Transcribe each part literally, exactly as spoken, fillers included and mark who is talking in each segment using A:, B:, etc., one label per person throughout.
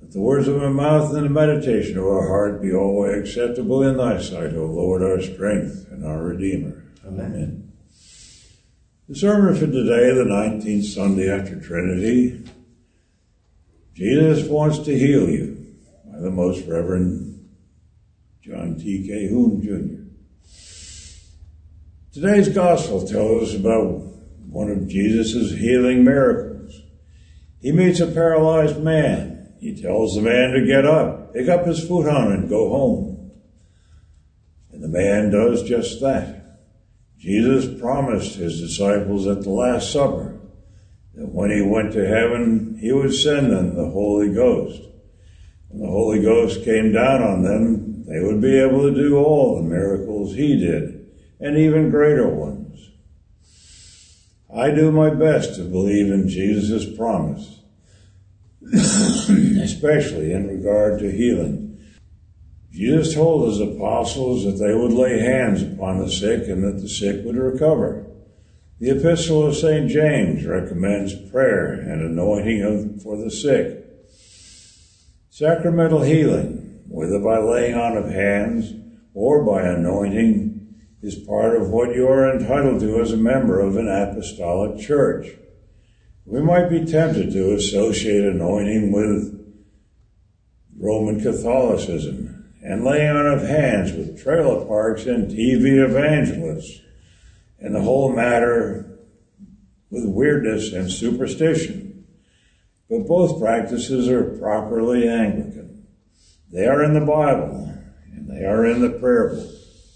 A: Let the words of my mouth and the meditation of our heart be always acceptable in thy sight, O Lord, our strength and our Redeemer. Amen. Amen. The sermon for today, the nineteenth Sunday after Trinity, Jesus wants to heal you, by the Most Reverend John T. Cahoon, Junior Today's Gospel tells us about one of Jesus' healing miracles. He meets a paralyzed man. He tells the man to get up, pick up his futon, and go home. And the man does just that. Jesus promised his disciples at the Last Supper that when he went to heaven, he would send them the Holy Ghost. When the Holy Ghost came down on them, they would be able to do all the miracles he did, and even greater ones. I do my best to believe in Jesus' promise, especially in regard to healing. Jesus told his apostles that they would lay hands upon the sick and that the sick would recover. The Epistle of Saint James recommends prayer and anointing of, for the sick. Sacramental healing, whether by laying on of hands or by anointing, is part of what you are entitled to as a member of an apostolic church. We might be tempted to associate anointing with Roman Catholicism and laying on of hands with trailer parks and T V evangelists, and the whole matter with weirdness and superstition. But both practices are properly Anglican. They are in the Bible, and they are in the prayer book.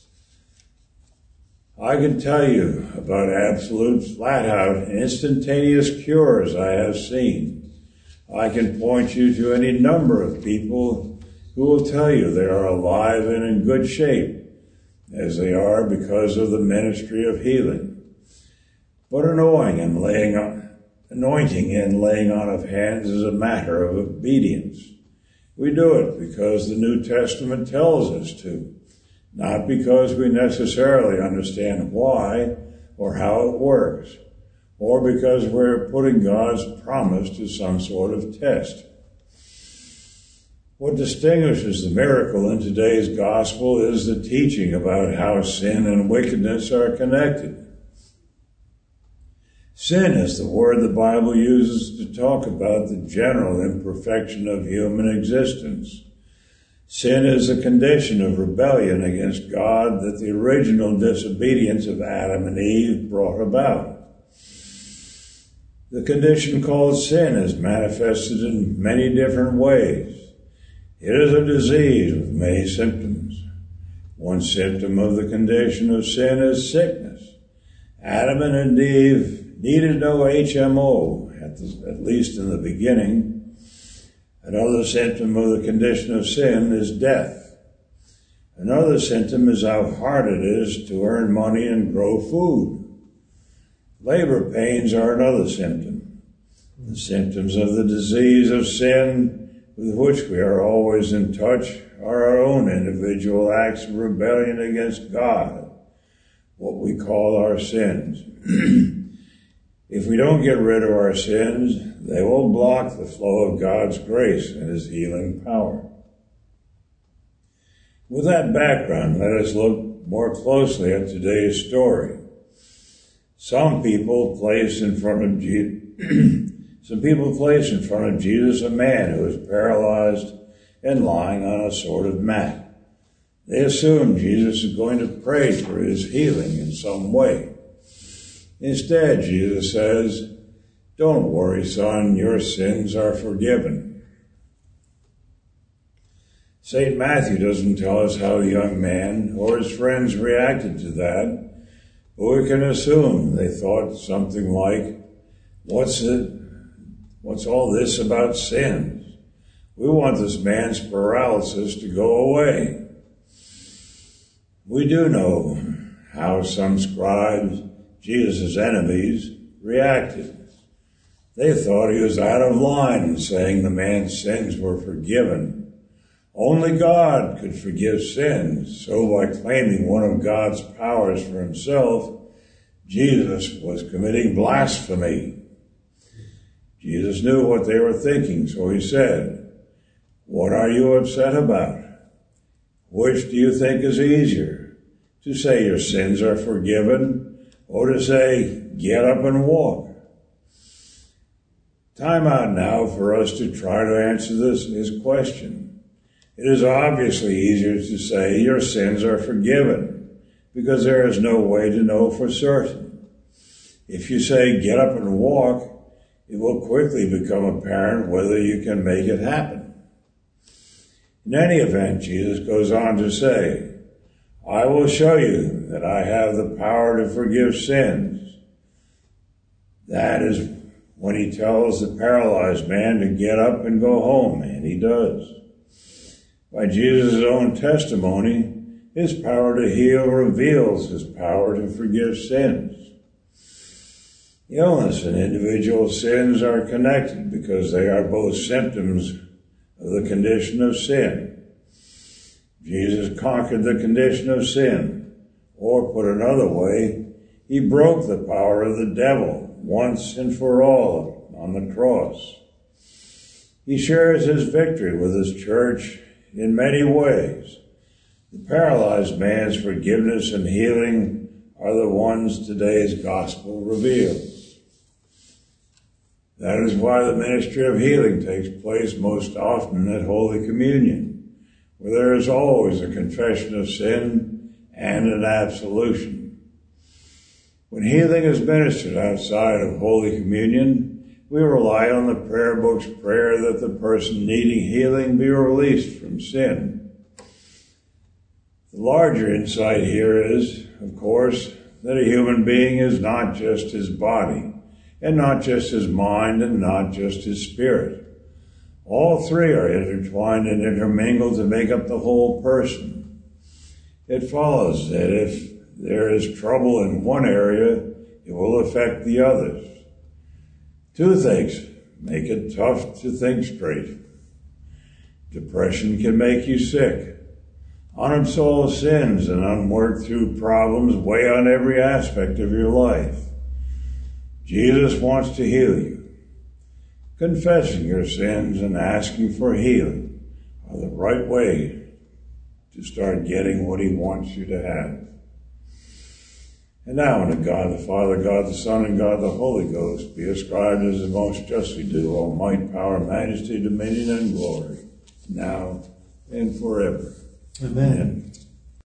A: I can tell you about absolute, flat-out, instantaneous cures I have seen. I can point you to any number of people who will tell you they are alive and in good shape, as they are because of the ministry of healing. But anointing and laying on, anointing and laying on of hands is a matter of obedience. We do it because the New Testament tells us to, not because we necessarily understand why or how it works, or because we're putting God's promise to some sort of test. What distinguishes the miracle in today's gospel is the teaching about how sin and wickedness are connected. Sin is the word the Bible uses to talk about the general imperfection of human existence. Sin is a condition of rebellion against God that the original disobedience of Adam and Eve brought about. The condition called sin is manifested in many different ways. It is a disease with many symptoms. One symptom of the condition of sin is sickness. Adam and Eve needed no H M O, at, the, at least in the beginning. Another symptom of the condition of sin is death. Another symptom is how hard it is to earn money and grow food. Labor pains are another symptom. The symptoms of the disease of sin with which we are always in touch are our own individual acts of rebellion against God, what we call our sins. If we don't get rid of our sins, they will block the flow of God's grace and his healing power. With that background, let us look more closely at today's story. Some people place in front of Je- some people place in front of Jesus a man who is paralyzed and lying on a sort of mat. They assume Jesus is going to pray for his healing in some way. Instead, Jesus says, "Don't worry, son, your sins are forgiven." Saint Matthew doesn't tell us how the young man or his friends reacted to that, but we can assume they thought something like, What's it? What's all this about sins? We want this man's paralysis to go away. We do know how some scribes, Jesus' enemies, reacted. They thought he was out of line in saying the man's sins were forgiven. Only God could forgive sins, so by claiming one of God's powers for himself, Jesus was committing blasphemy. Jesus knew what they were thinking, so he said, What are you upset about? Which do you think is easier? To say your sins are forgiven, or to say, get up and walk? Time out now for us to try to answer this, this question. It is obviously easier to say your sins are forgiven, because there is no way to know for certain. If you say, get up and walk, it will quickly become apparent whether you can make it happen. In any event, Jesus goes on to say, I will show you that I have the power to forgive sins. That is when he tells the paralyzed man to get up and go home, and he does. By Jesus' own testimony, his power to heal reveals his power to forgive sins. Illness and individual sins are connected because they are both symptoms of the condition of sin. Jesus conquered the condition of sin, or put another way, he broke the power of the devil once and for all on the cross. He shares his victory with his church in many ways. The paralyzed man's forgiveness and healing are the ones today's gospel reveals. That is why the ministry of healing takes place most often at Holy Communion, where there is always a confession of sin and an absolution. When healing is ministered outside of Holy Communion, we rely on the prayer book's prayer that the person needing healing be released from sin. The larger insight here is, of course, that a human being is not just his body, and not just his mind, and not just his spirit. All three are intertwined and intermingled to make up the whole person. It follows that if there is trouble in one area, it will affect the others. Toothaches make it tough to think straight. Depression can make you sick. Unabsolved sins and unworked through problems weigh on every aspect of your life. Jesus wants to heal you. Confessing your sins and asking for healing are the right way to start getting what he wants you to have. And now unto God the Father, God the Son, and God the Holy Ghost be ascribed as the most justly due all might, power, majesty, dominion, and glory, now and forever.
B: Amen. Amen.